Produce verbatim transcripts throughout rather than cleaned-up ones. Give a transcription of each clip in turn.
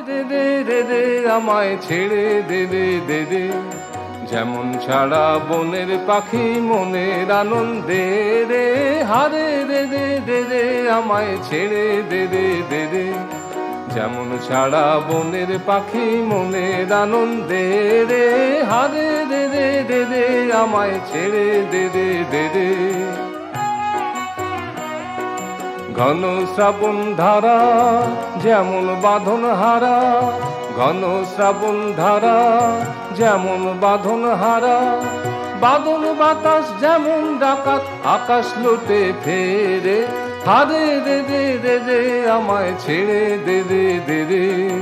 দে দে দে দে আমায় ছেড়ে দে দে দে দে। যেমন ছাড়া বনের পাখি মনের আনন্দে রে, হারে দে দে দে দে আমায় ছেড়ে দে দে দে দে। যেমন ছাড়া বনের পাখি মনের আনন্দে রে, হারে দে দে দে দে আমায় ছেড়ে দে দে দে দে। ঘন শ্রাবণ ধারা যেমন বাঁধন হারা, ঘন শ্রাবণ ধারা যেমন বাঁধন হারা। বাদল বাতাস যেমন ডাকাত আকাশ লুটে ফেরে, হারে দে দে দে দে আমায় ছেড়ে দে দে দে দে।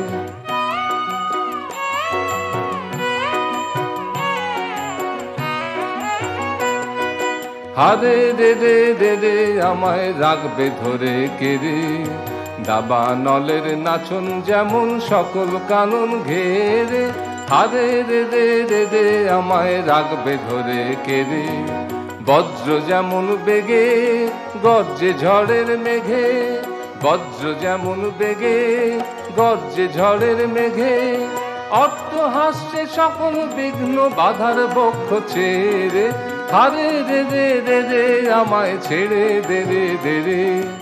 হারে দে দে দে দে আমায় রাখবে ধরে কেড়ে। দাবা নলের নাচন যেমন সকল কানন ঘেরে, হারে দে দে দে দে আমায় রাখবে ধরে কেড়ে। বজ্র যেমন বেগে গর্জে ঝড়ের মেঘে, বজ্র যেমন বেগে গর্জে ঝড়ের মেঘে। অট্ট হাসছে সকল বিঘ্ন বাধার বক্ষ ছেড়ে, হারে দে দে দে দে আমায় ছেড়ে দে দে দে দে।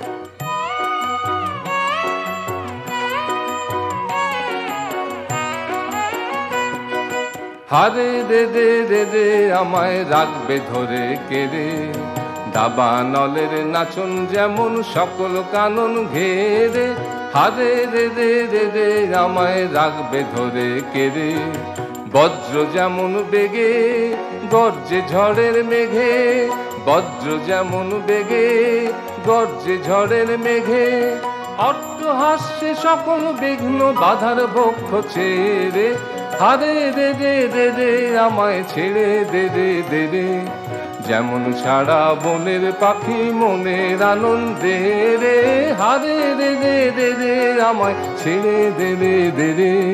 হারে দে দে দে দে আমায় রাখবে ধরে কেড়ে। দাবা নলের নাচন যেমন সকল কানন ঘেরে, হারে দে দে দে দে আমায় রাখবে ধরে কেড়ে। বজ্র যেমন বেগে গর্জে ঝড়ের মেঘে, বজ্র যেমন বেগে গর্জে ঝড়ের মেঘে। অট্ট হাসছে সকল বিঘ্ন বাধার বক্ষ ছেড়ে, হারে দে দে দে দে আমায় ছেড়ে দে দে দে দে। যেমন ছাড়া বনের পাখি মনের আনন্দে রে, হারে দে দে দে দে আমায় ছেড়ে দে দে দে দে।